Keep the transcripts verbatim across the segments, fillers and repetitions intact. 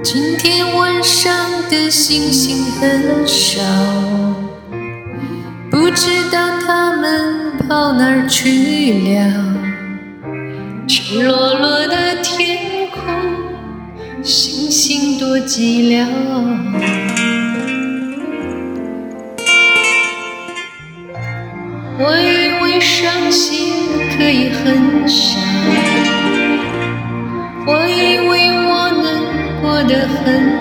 今天晚上的星星很少，不知道他们跑哪儿去了。赤裸裸的天空，星星多寂寥。我以为伤心可以很少，我以为我能过得很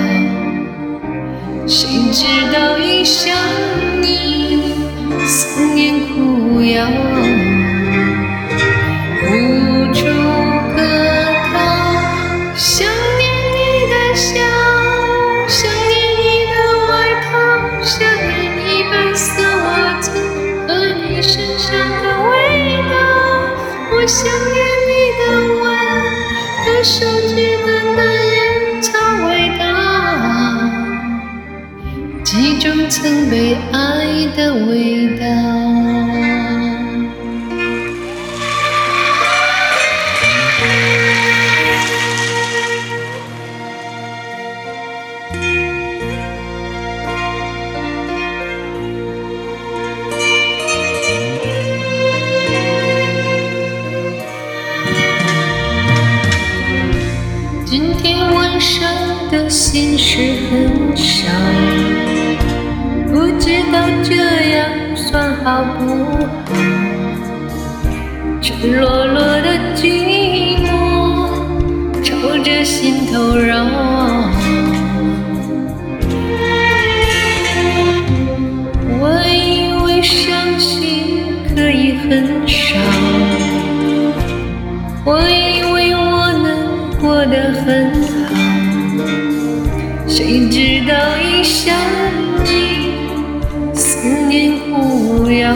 好，谁知道一想你，思念苦药，无处可逃。想念你的笑，想念你的外套，想念你白色袜子和你身上的味道。我想念你的吻和手指淡淡烟草味道，记中曾被爱的味道。今天晚上的心事很少，不知道这样算好不好？赤裸裸的寂寞朝着心头绕。我以为伤心可以很少，我以为我能过得很好，谁知道一想你，思念苦药，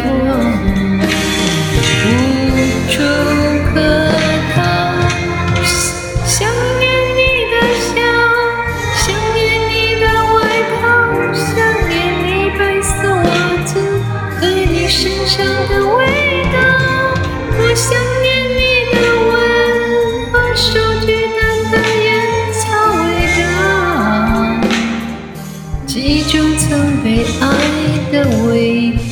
无处可逃。想念你的笑，想念你的外套，想念你白色袜子和你身上的味道。我想念你的吻和手指淡淡烟草味道，记住曾被爱的味道。